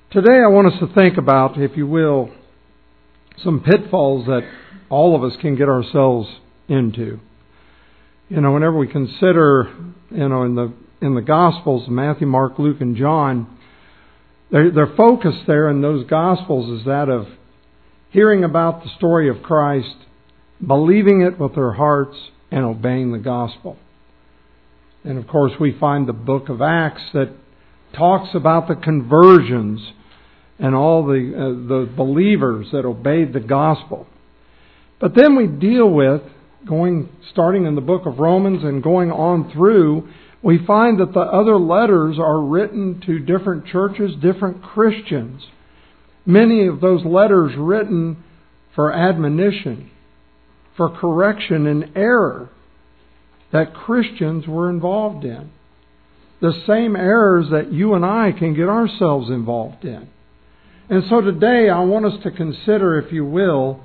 Today I want us to think about, if you will, some pitfalls that all of us can get ourselves into. Whenever we consider, in the Gospels, Matthew, Mark, Luke, and John, their focus there in those Gospels is that of hearing about the story of Christ, believing it with their hearts, and obeying the gospel. And of course we find the book of Acts that talks about the conversions and all the believers that obeyed the gospel. But then we deal with, starting in the book of Romans and going on through, we find that the other letters are written to different churches, different Christians. Many of those letters written for admonition, for correction and error that Christians were involved in. The same errors that you and I can get ourselves involved in. And so today I want us to consider, if you will,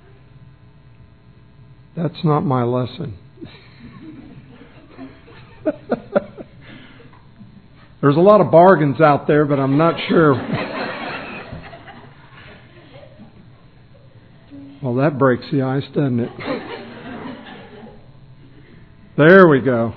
that's not my lesson. There's a lot of bargains out there, but I'm not sure. Well, that breaks the ice, doesn't it? There we go.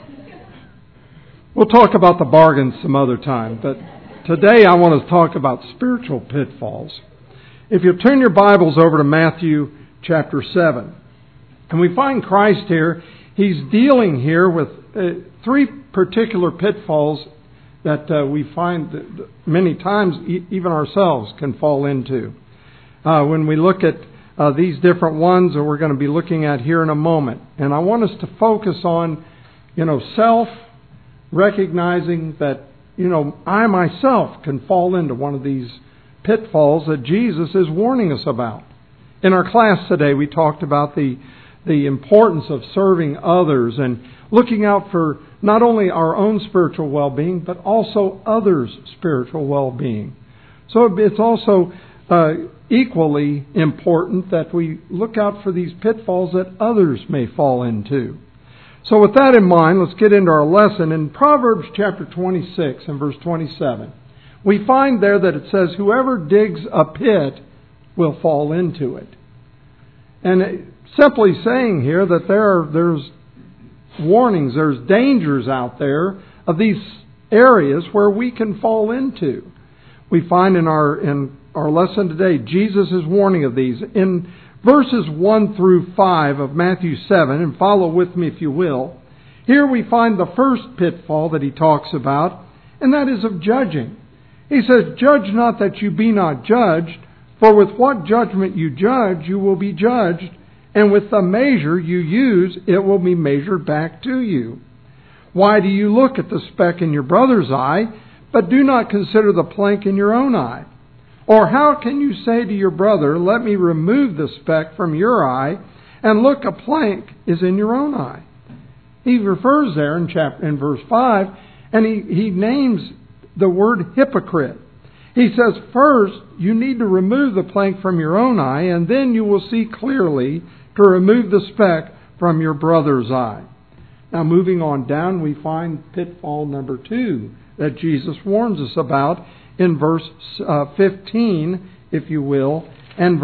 We'll talk about the bargains some other time, but today I want to talk about spiritual pitfalls. If you turn your Bibles over to Matthew chapter 7, and we find Christ here, He's dealing here with three particular pitfalls that we find that many times even ourselves can fall into. When we look at these different ones that we're going to be looking at here in a moment. And I want us to focus on, self, recognizing that, I myself can fall into one of these pitfalls that Jesus is warning us about. In our class today, we talked about the importance of serving others and looking out for not only our own spiritual well-being, but also others' spiritual well-being. So it's also equally important that we look out for these pitfalls that others may fall into. So with that in mind, let's get into our lesson. In Proverbs chapter 26 and verse 27, we find there that it says, whoever digs a pit will fall into it. And simply saying here that there's warnings, there's dangers out there of these areas where we can fall into. We find in our lesson today, Jesus is warning of these. In verses 1 through 5 of Matthew 7, and follow with me if you will, here we find the first pitfall that He talks about, and that is of judging. He says, judge not that you be not judged, for with what judgment you judge, you will be judged, and with the measure you use, it will be measured back to you. Why do you look at the speck in your brother's eye, but do not consider the plank in your own eye? Or how can you say to your brother, let me remove the speck from your eye, and look, a plank is in your own eye? He refers there in verse 5, and he names the word hypocrite. He says, first, you need to remove the plank from your own eye, and then you will see clearly to remove the speck from your brother's eye. Now, moving on down, we find pitfall number 2 that Jesus warns us about in verse 15, if you will, and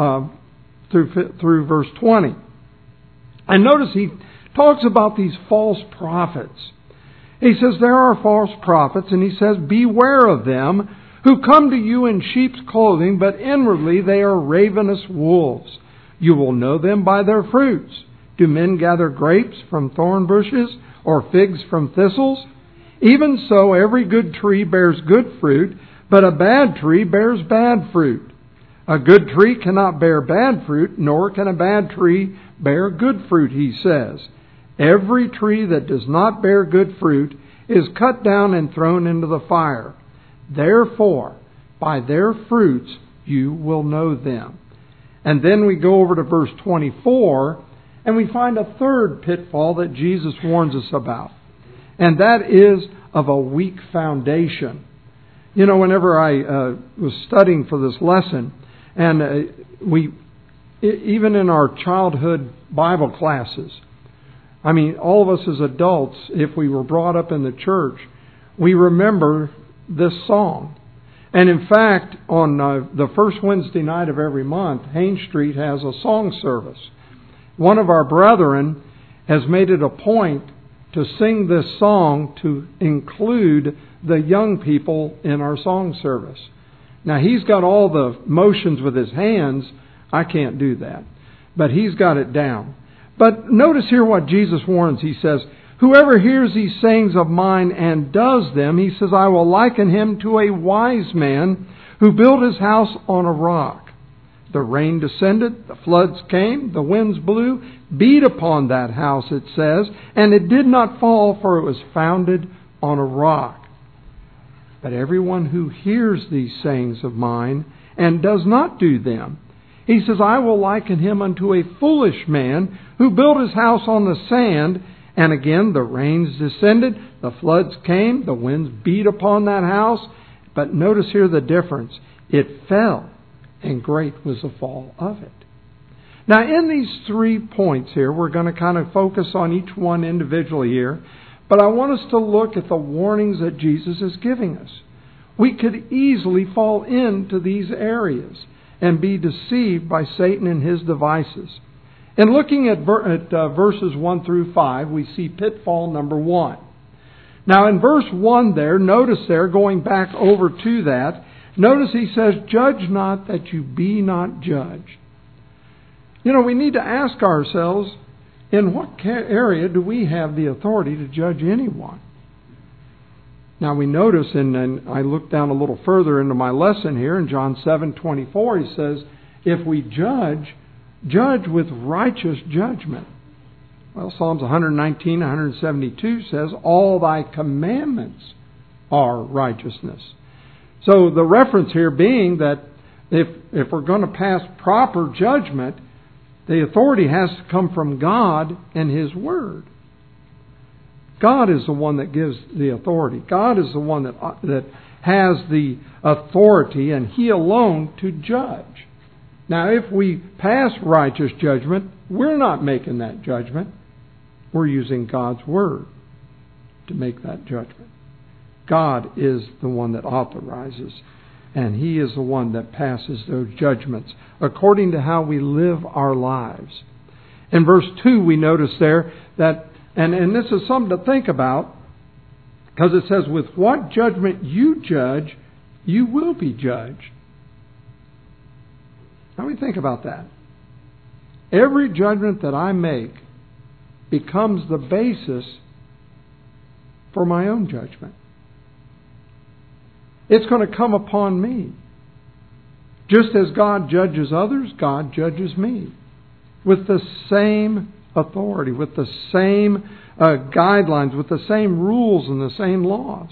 through verse 20. And notice he talks about these false prophets. He says there are false prophets, and he says, beware of them who come to you in sheep's clothing, but inwardly they are ravenous wolves. You will know them by their fruits. Do men gather grapes from thorn bushes or figs from thistles? Even so, every good tree bears good fruit, but a bad tree bears bad fruit. A good tree cannot bear bad fruit, nor can a bad tree bear good fruit, he says. Every tree that does not bear good fruit is cut down and thrown into the fire. Therefore, by their fruits you will know them. And then we go over to verse 24, and we find a third pitfall that Jesus warns us about. And that is of a weak foundation. Whenever I was studying for this lesson, and even in our childhood Bible classes, all of us as adults, if we were brought up in the church, we remember this song. And in fact, on the first Wednesday night of every month, Haines Street has a song service. One of our brethren has made it a point to sing this song to include the young people in our song service. Now, he's got all the motions with his hands. I can't do that. But he's got it down. But notice here what Jesus warns. He says, whoever hears these sayings of mine and does them, he says, I will liken him to a wise man who built his house on a rock. The rain descended, the floods came, the winds blew, beat upon that house, it says, and it did not fall, for it was founded on a rock. But everyone who hears these sayings of mine and does not do them, he says, I will liken him unto a foolish man who built his house on the sand, and again the rains descended, the floods came, the winds beat upon that house. But notice here the difference. It fell, and great was the fall of it. Now, in these 3 points here, we're going to kind of focus on each one individually here. But I want us to look at the warnings that Jesus is giving us. We could easily fall into these areas and be deceived by Satan and his devices. In looking at verses 1 through 5, we see pitfall number 1. Now, in verse 1 there, notice there, going back over to that, notice he says, judge not that you be not judged. You know, we need to ask ourselves, in what area do we have the authority to judge anyone? Now we notice, and I look down a little further into my lesson here, in John 7:24, he says, if we judge with righteous judgment. Well, Psalms 119, 172 says, all thy commandments are righteousness. So the reference here being that if we're going to pass proper judgment, the authority has to come from God and His Word. God is the one that gives the authority. God is the one that has the authority, and He alone to judge. Now, if we pass righteous judgment, we're not making that judgment. We're using God's Word to make that judgment. God is the one that authorizes, and He is the one that passes those judgments according to how we live our lives. In verse 2, we notice there that, and this is something to think about, because it says, with what judgment you judge, you will be judged. Now we think about that. Every judgment that I make becomes the basis for my own judgment. It's going to come upon me. Just as God judges others, God judges me. With the same authority, with the same guidelines, with the same rules and the same laws.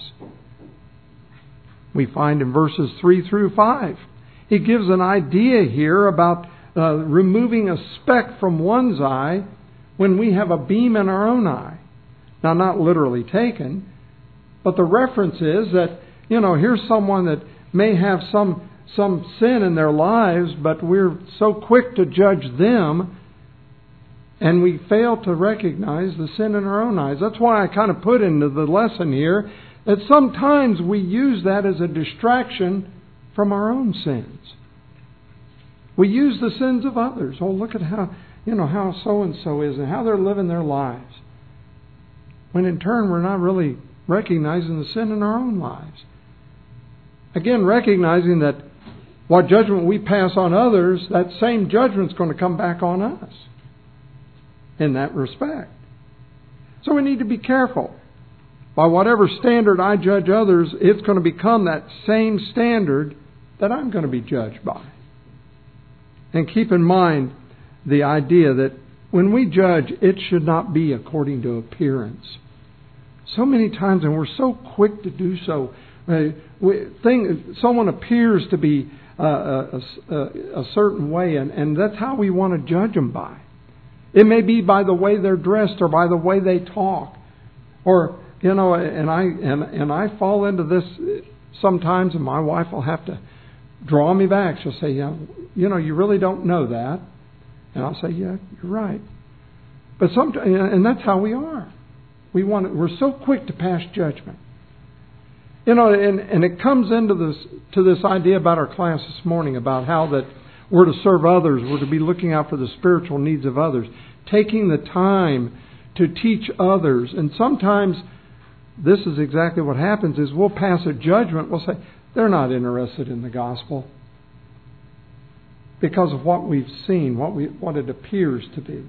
We find in verses 3 through 5. He gives an idea here about removing a speck from one's eye when we have a beam in our own eye. Now, not literally taken, but the reference is that, here's someone that may have some sin in their lives, but we're so quick to judge them, and we fail to recognize the sin in our own eyes. That's why I kind of put into the lesson here that sometimes we use that as a distraction from our own sins. We use the sins of others. Oh, look at how so-and-so is and how they're living their lives. When in turn, we're not really recognizing the sin in our own lives. Again, recognizing that what judgment we pass on others, that same judgment's going to come back on us in that respect. So we need to be careful. By whatever standard I judge others, it's going to become that same standard that I'm going to be judged by. And keep in mind the idea that when we judge, it should not be according to appearance. So many times, and we're so quick to do so, someone appears to be a certain way, and that's how we want to judge them by. It may be by the way they're dressed or by the way they talk. Or, and I fall into this sometimes, and my wife will have to draw me back. She'll say, you really don't know that. And I'll say, yeah, you're right. But sometimes, and that's how we are. We're so quick to pass judgment. And it comes into this idea about our class this morning, about how that we're to serve others, we're to be looking out for the spiritual needs of others, taking the time to teach others. And sometimes this is exactly what happens, is we'll pass a judgment, we'll say, they're not interested in the gospel because of what we've seen, what it appears to be.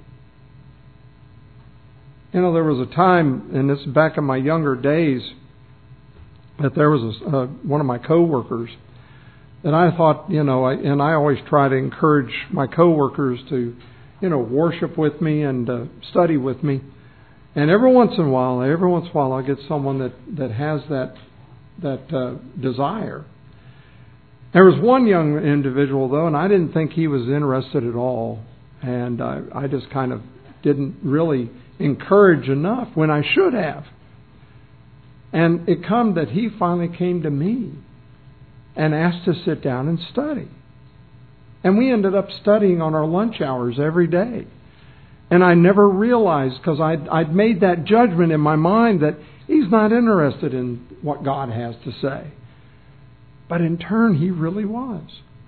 There was a time, and this is back in my younger days, that there was one of my coworkers that I thought, and I always try to encourage my coworkers to, worship with me and study with me. And every once in a while, I get someone that has that desire. There was one young individual, though, and I didn't think he was interested at all. And I just kind of didn't really encourage enough when I should have. And it come that he finally came to me and asked to sit down and study. And we ended up studying on our lunch hours every day. And I never realized, because I'd made that judgment in my mind that he's not interested in what God has to say. But in turn, he really was.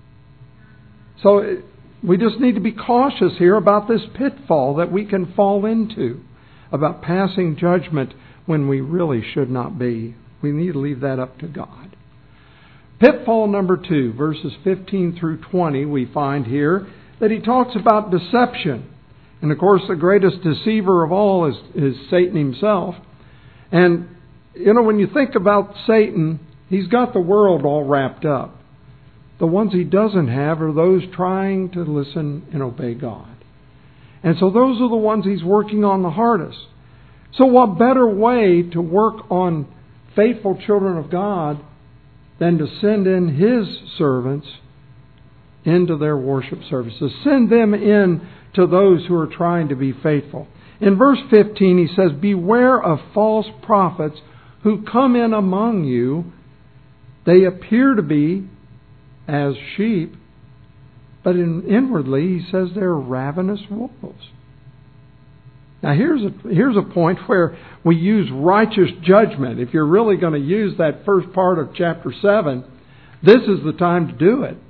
So we just need to be cautious here about this pitfall that we can fall into, about passing judgment when we really should not be. We need to leave that up to God. Pitfall number 2, verses 15 through 20, we find here that he talks about deception. And of course, the greatest deceiver of all is Satan himself. And, when you think about Satan, he's got the world all wrapped up. The ones he doesn't have are those trying to listen and obey God. And so those are the ones he's working on the hardest. So what better way to work on faithful children of God than to send in His servants into their worship services? Send them in to those who are trying to be faithful. In verse 15 he says, "Beware of false prophets who come in among you. They appear to be as sheep, but inwardly," he says, "they're ravenous wolves." Now here's a point where we use righteous judgment. If you're really going to use that first part of chapter 7, this is the time to do it.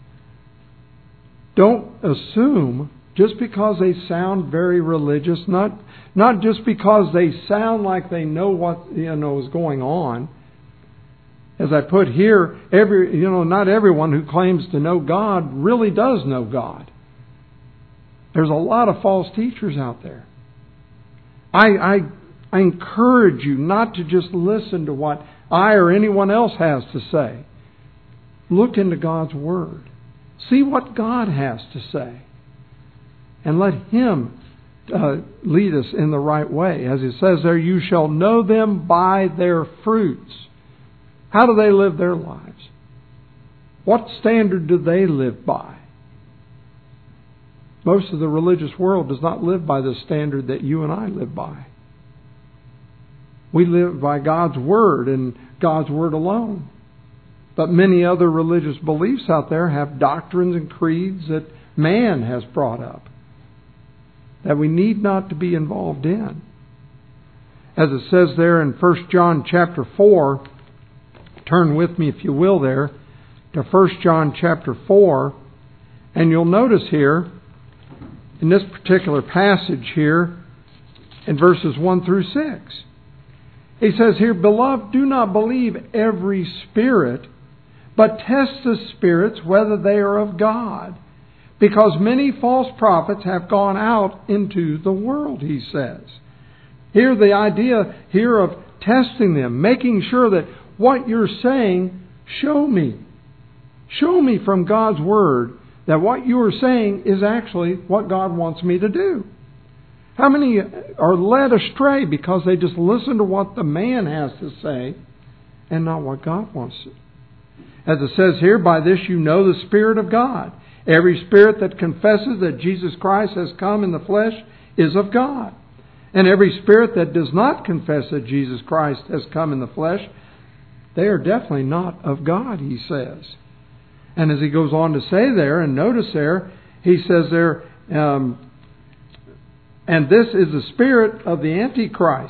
Don't assume just because they sound very religious, not just because they sound like they know what is going on. As I put here, not everyone who claims to know God really does know God. There's a lot of false teachers out there. I encourage you not to just listen to what I or anyone else has to say. Look into God's Word. See what God has to say. And let Him lead us in the right way. As it says there, you shall know them by their fruits. How do they live their lives? What standard do they live by? Most of the religious world does not live by the standard that you and I live by. We live by God's Word and God's Word alone. But many other religious beliefs out there have doctrines and creeds that man has brought up that we need not to be involved in. As it says there in 1 John chapter 4, turn with me if you will there to 1 John chapter 4, and you'll notice here in this particular passage here in verses 1 through 6. He says here, "Beloved, do not believe every spirit, but test the spirits whether they are of God. Because many false prophets have gone out into the world," he says. Here the idea here of testing them, making sure that what you're saying, show me. Show me from God's Word that what you are saying is actually what God wants me to do. How many are led astray because they just listen to what the man has to say and not what God wants to? As it says here, "By this you know the Spirit of God. Every spirit that confesses that Jesus Christ has come in the flesh is of God. And every spirit that does not confess that Jesus Christ has come in the flesh, they are definitely not of God," he says. And as he goes on to say there, and notice there, he says there, "And this is the spirit of the Antichrist,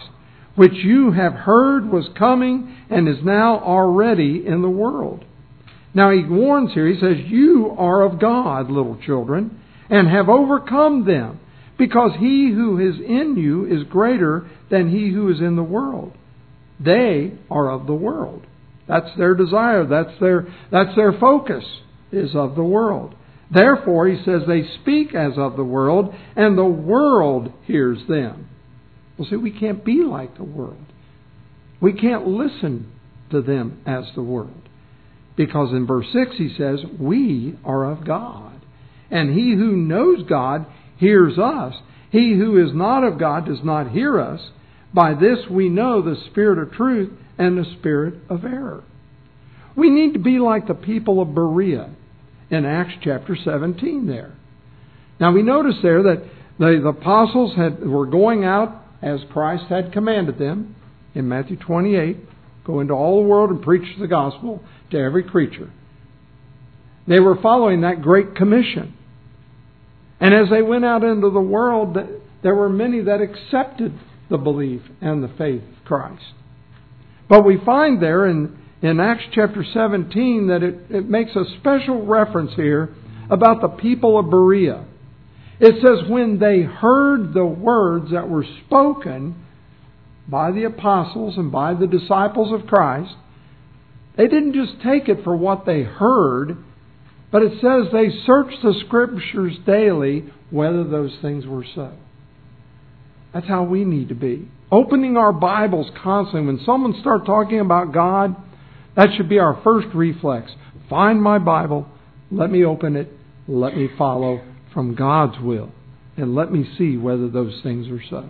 which you have heard was coming and is now already in the world. Now he warns here, he says, you are of God, little children, and have overcome them, because he who is in you is greater than he who is in the world. They are of the world. That's their desire. That's their focus, is of the world. Therefore, he says, they speak as of the world, and the world hears them. Well, see, we can't be like the world. We can't listen to them as the world. Because in verse 6 he says, we are of God. And he who knows God hears us. He who is not of God does not hear us. By this we know the spirit of truth and the spirit of error. We need to be like the people of Berea in Acts chapter 17 there. Now we notice there that the apostles were going out as Christ had commanded them in Matthew 28. Go into all the world and preach the gospel to every creature. They were following that great commission. And as they went out into the world, there were many that accepted the belief and the faith of Christ. But we find there in Acts chapter 17 that it makes a special reference here about the people of Berea. It says, when they heard the words that were spoken by the apostles and by the disciples of Christ, they didn't just take it for what they heard, but it says they searched the Scriptures daily whether those things were so. That's how we need to be. Opening our Bibles constantly. When someone starts talking about God, that should be our first reflex. Find my Bible, let me open it, let me follow from God's will, and let me see whether those things are so.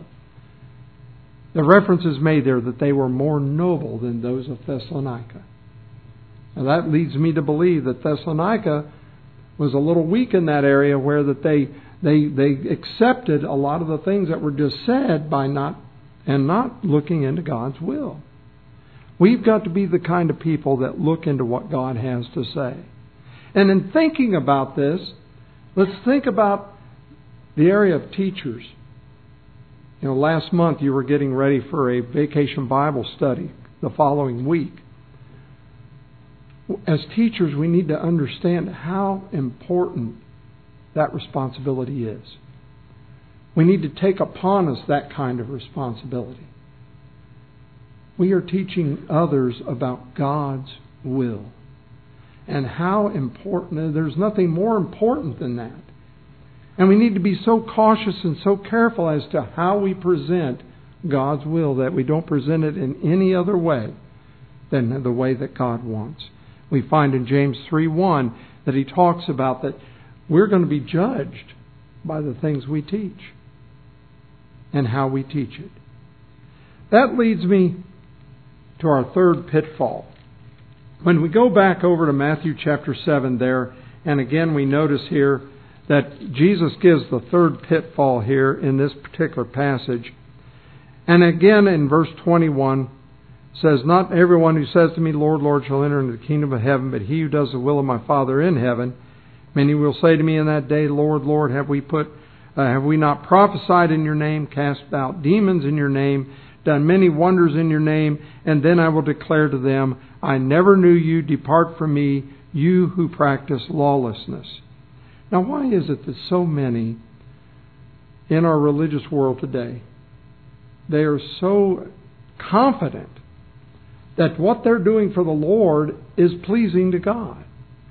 The reference is made there that they were more noble than those of Thessalonica. And that leads me to believe that Thessalonica was a little weak in that area, where that they accepted a lot of the things that were just said by not looking into God's will. We've got to be the kind of people that look into what God has to say. And in thinking about this, let's think about the area of teachers. You know, last month you were getting ready for a vacation Bible study the following week. As teachers, we need to understand how important that responsibility is. We need to take upon us that kind of responsibility. We are teaching others about God's will. And how important, there's nothing more important than that. And we need to be so cautious and so careful as to how we present God's will, that we don't present it in any other way than the way that God wants. We find in James 3:1 that he talks about that we're going to be judged by the things we teach and how we teach it. That leads me to our third pitfall. When we go back over to Matthew chapter 7 there, and again we notice here that Jesus gives the third pitfall here in this particular passage. And again in verse 21 says, not everyone who says to me, Lord, Lord, shall enter into the kingdom of heaven, but he who does the will of my Father in heaven. Many will say to me in that day, Lord, Lord, have we not prophesied in your name, cast out demons in your name, done many wonders in your name? And then I will declare to them, I never knew you, depart from me, you who practice lawlessness. Now, why is it that so many in our religious world today, they are so confident that what they're doing for the Lord is pleasing to God?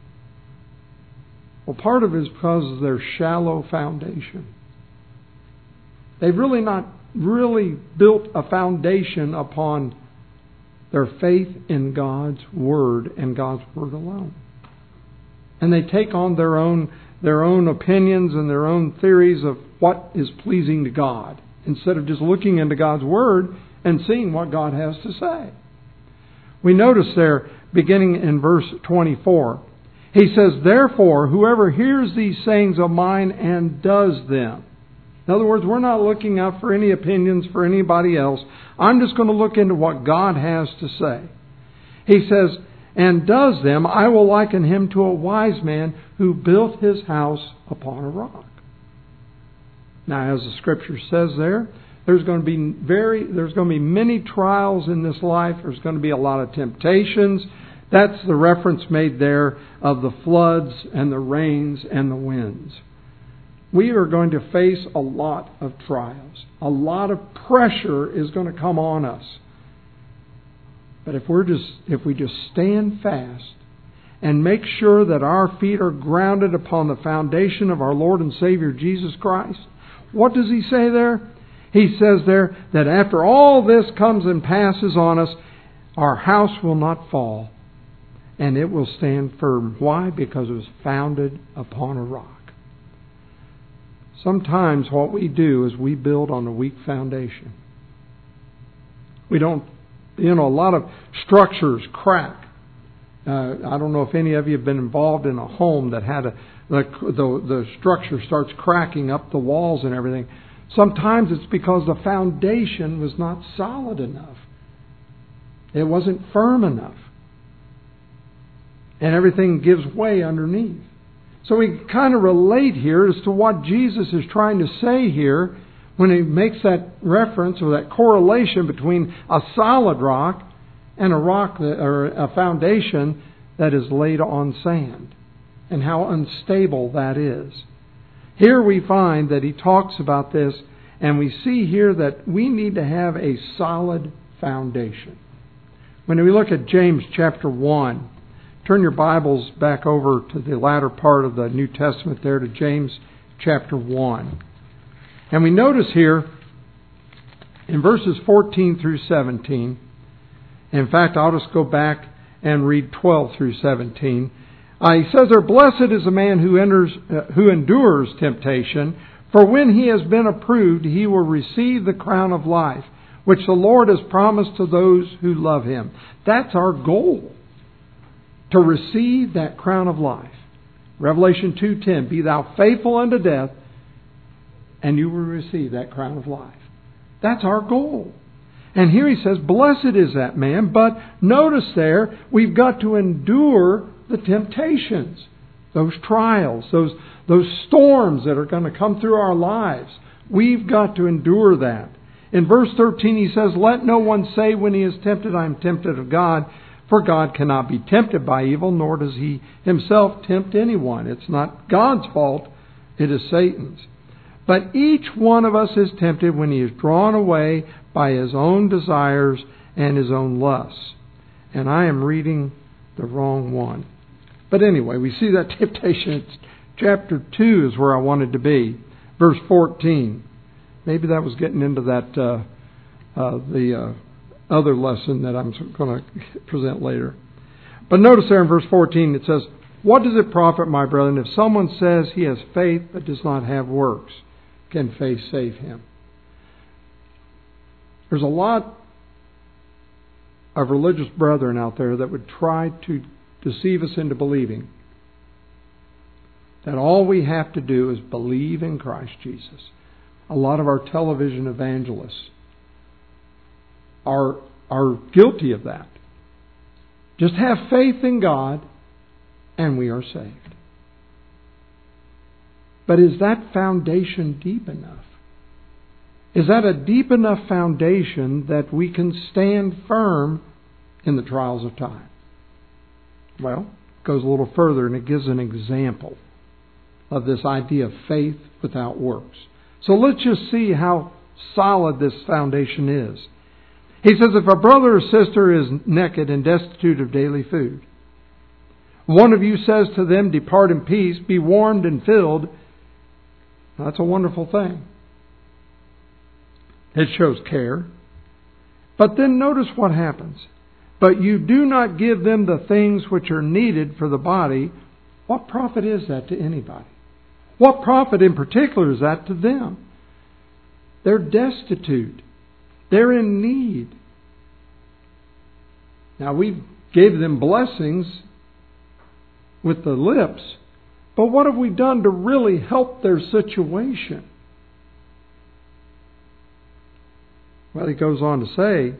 Well, part of it is because of their shallow foundation. They've really not built a foundation upon their faith in God's Word and God's Word alone. And they take on their own opinions and their own theories of what is pleasing to God, instead of just looking into God's Word and seeing what God has to say. We notice there, beginning in verse 24, he says, therefore, whoever hears these sayings of mine and does them. In other words, we're not looking out for any opinions for anybody else. I'm just going to look into what God has to say. He says, and does them, I will liken him to a wise man who built his house upon a rock. Now, as the Scripture says there, There's going to be many trials in this life. There's going to be a lot of temptations. That's the reference made there of the floods and the rains and the winds. We are going to face a lot of trials. A lot of pressure is going to come on us. But if we just stand fast and make sure that our feet are grounded upon the foundation of our Lord and Savior Jesus Christ, what does He say there? He says there that after all this comes and passes on us, our house will not fall, and it will stand firm. Why? Because it was founded upon a rock. Sometimes what we do is we build on a weak foundation. We don't, a lot of structures crack. I don't know if any of you have been involved in a home that had the structure starts cracking up the walls and everything. Sometimes it's because the foundation was not solid enough. It wasn't firm enough. And everything gives way underneath. So we kind of relate here as to what Jesus is trying to say here when He makes that reference or that correlation between a solid rock and a rock or a foundation that is laid on sand, and how unstable that is. Here we find that He talks about this, and we see here that we need to have a solid foundation. When we look at James chapter 1, turn your Bibles back over to the latter part of the New Testament there to James chapter 1. And we notice here in verses 14 through 17, in fact, I'll just go back and read 12 through 17. He says there, "Blessed is the man who endures temptation, for when he has been approved, he will receive the crown of life, which the Lord has promised to those who love Him." That's our goal, to receive that crown of life. Revelation 2:10, "Be thou faithful unto death, and you will receive that crown of life." That's our goal. And here He says, blessed is that man. But notice there, we've got to endure the temptations, those trials, those storms that are going to come through our lives. We've got to endure that. In verse 13 He says, "Let no one say when he is tempted, I am tempted of God. For God cannot be tempted by evil, nor does He Himself tempt anyone." It's not God's fault, it is Satan's. "But each one of us is tempted when he is drawn away by his own desires and his own lusts." And I am reading the wrong one. But anyway, we see that temptation. Chapter 2 is where I wanted to be. Verse 14. Maybe that was getting into that the other lesson that I'm going to present later. But notice there in verse 14 it says, "What does it profit, my brethren, if someone says he has faith but does not have works? Can faith save him?" There's a lot of religious brethren out there that would try to deceive us into believing that all we have to do is believe in Christ Jesus. A lot of our television evangelists are guilty of that. Just have faith in God and we are saved. But is that foundation deep enough? Is that a deep enough foundation that we can stand firm in the trials of time? Well, it goes a little further and it gives an example of this idea of faith without works. So let's just see how solid this foundation is. He says, if a brother or sister is naked and destitute of daily food, one of you says to them, "Depart in peace, be warmed and filled." Now, that's a wonderful thing. It shows care. But then notice what happens. "But you do not give them the things which are needed for the body." What profit is that to anybody? What profit in particular is that to them? They're destitute. They're in need. Now, we gave them blessings with the lips, but what have we done to really help their situation? Well, he goes on to say,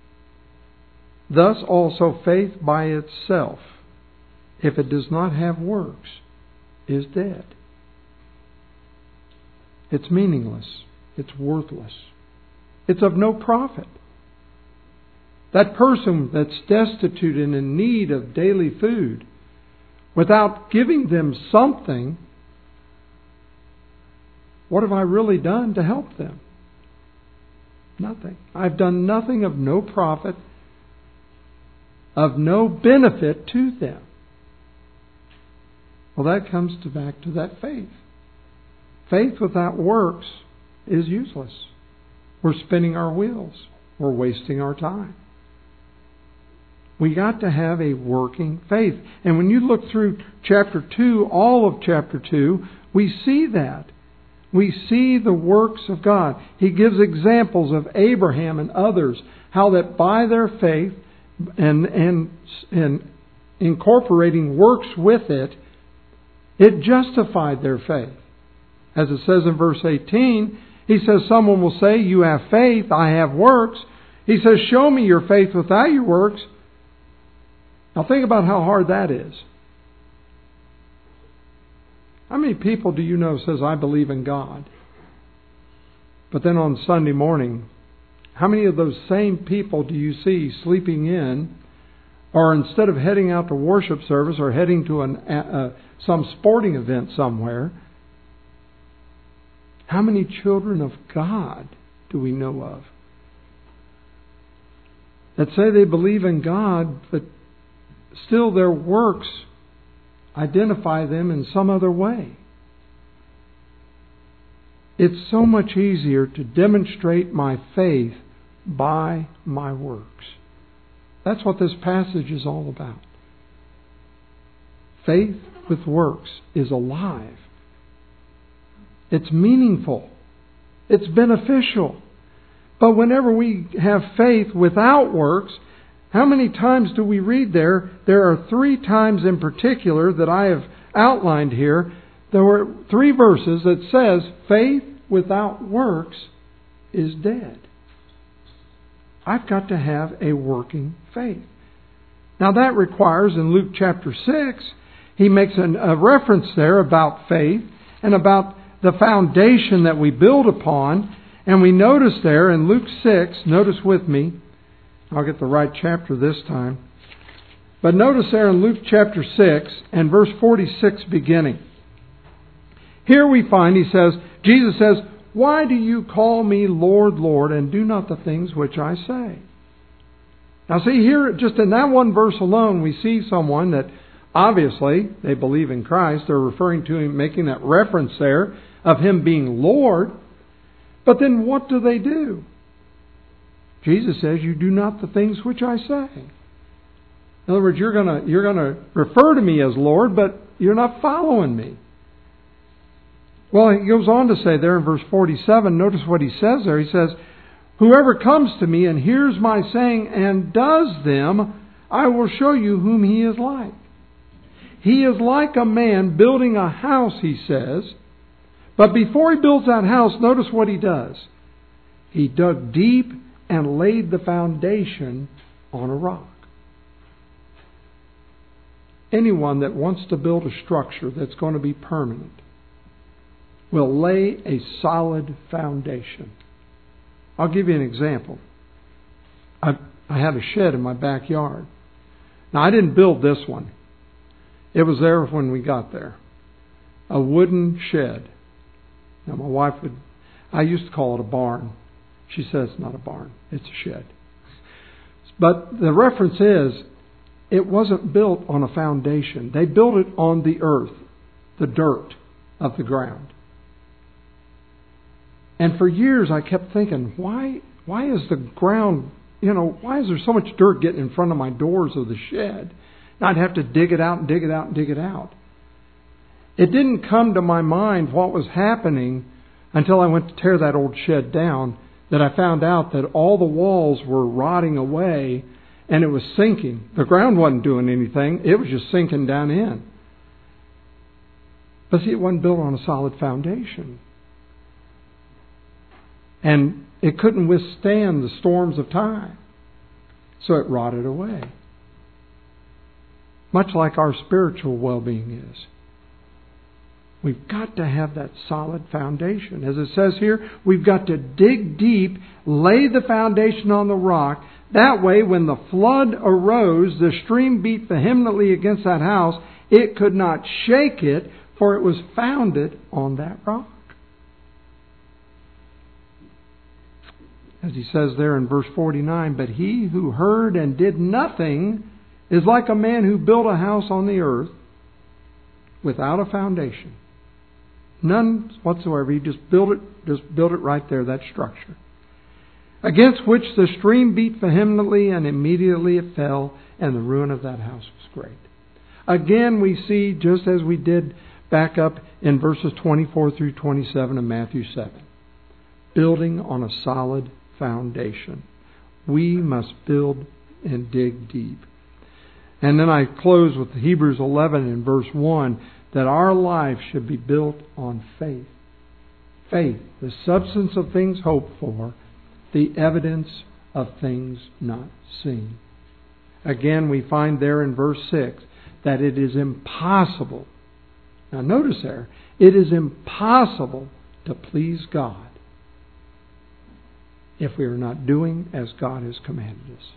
"Thus also faith by itself, if it does not have works, is dead." It's meaningless. It's worthless. It's of no profit. That person that's destitute and in need of daily food, without giving them something, what have I really done to help them? Nothing. I've done nothing of no profit, of no benefit to them. Well, that comes back to that faith. Faith without works is useless. We're spinning our wheels. We're wasting our time. We got to have a working faith. And when you look through chapter 2, all of chapter 2, we see that. We see the works of God. He gives examples of Abraham and others, how that by their faith and incorporating works with it, it justified their faith. As it says in verse 18, he says, someone will say, you have faith, I have works. He says, show me your faith without your works. Now think about how hard that is. How many people do you know says, I believe in God? But then on Sunday morning, how many of those same people do you see sleeping in, or instead of heading out to worship service or heading to some sporting event somewhere, how many children of God do we know of that say they believe in God, but still their works identify them in some other way? It's so much easier to demonstrate my faith by my works. That's what this passage is all about. Faith with works is alive. It's meaningful. It's beneficial. But whenever we have faith without works, how many times do we read there? There are 3 times in particular that I have outlined here. There were 3 verses that says, faith without works is dead. I've got to have a working faith. Now that requires, in Luke chapter 6, he makes a reference there about faith and about the foundation that we build upon. And we notice there in Luke 6, notice with me, I'll get the right chapter this time. But notice there in Luke chapter 6 and verse 46 beginning. Here we find, Jesus says, why do you call me Lord, Lord, and do not the things which I say? Now see here, just in that one verse alone, we see someone that obviously they believe in Christ. They're referring to him, making that reference there of him being Lord. But then what do? Jesus says, you do not the things which I say. In other words, you're going to refer to me as Lord, but you're not following me. Well, he goes on to say there in verse 47, notice what he says there. He says, whoever comes to me and hears my saying and does them, I will show you whom he is like. He is like a man building a house, he says. But before he builds that house, notice what he does. He dug deep and laid the foundation on a rock. Anyone that wants to build a structure that's going to be permanent will lay a solid foundation. I'll give you an example. I had a shed in my backyard. Now, I didn't build this one. It was there when we got there. A wooden shed. Now, my wife I used to call it a barn. She says it's not a barn, it's a shed. But the reference is, it wasn't built on a foundation. They built it on the earth, the dirt of the ground. And for years I kept thinking, why is the ground, why is there so much dirt getting in front of my doors of the shed? And I'd have to dig it out and dig it out and dig it out. It didn't come to my mind what was happening until I went to tear that old shed down, that I found out that all the walls were rotting away and it was sinking. The ground wasn't doing anything. It was just sinking down in. But see, it wasn't built on a solid foundation. And it couldn't withstand the storms of time. So it rotted away. Much like our spiritual well-being is. We've got to have that solid foundation. As it says here, we've got to dig deep, lay the foundation on the rock. That way, when the flood arose, the stream beat vehemently against that house. It could not shake it, for it was founded on that rock. As he says there in verse 49, but he who heard and did nothing is like a man who built a house on the earth without a foundation. None whatsoever. He just built it right there, that structure. Against which the stream beat vehemently, and immediately it fell, and the ruin of that house was great. Again, we see, just as we did back up in verses 24 through 27 of Matthew 7, building on a solid foundation. We must build and dig deep. And then I close with Hebrews 11 in verse 1, that our life should be built on faith. Faith, the substance of things hoped for, the evidence of things not seen. Again, we find there in verse 6 that it is impossible. Now notice there, it is impossible to please God if we are not doing as God has commanded us.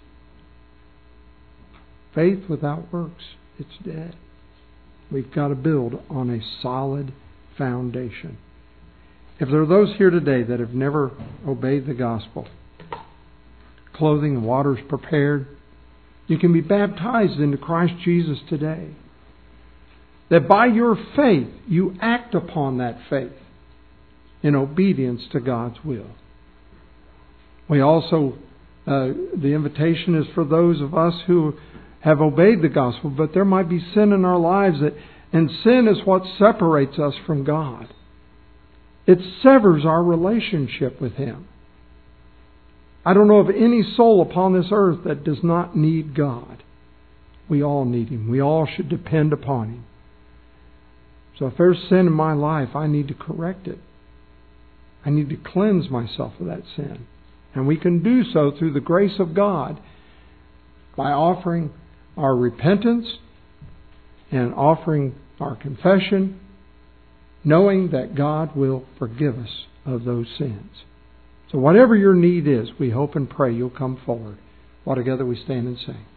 Faith without works, it's dead. We've got to build on a solid foundation. If there are those here today that have never obeyed the gospel, clothing and water is prepared, you can be baptized into Christ Jesus today. That by your faith, you act upon that faith in obedience to God's will. We also, the invitation is for those of us who have obeyed the gospel, but there might be sin in our lives, and sin is what separates us from God. It severs our relationship with Him. I don't know of any soul upon this earth that does not need God. We all need Him. We all should depend upon Him. So if there's sin in my life, I need to correct it. I need to cleanse myself of that sin. And we can do so through the grace of God by offering our repentance and offering our confession, knowing that God will forgive us of those sins. So whatever your need is, we hope and pray you'll come forward while together we stand and sing.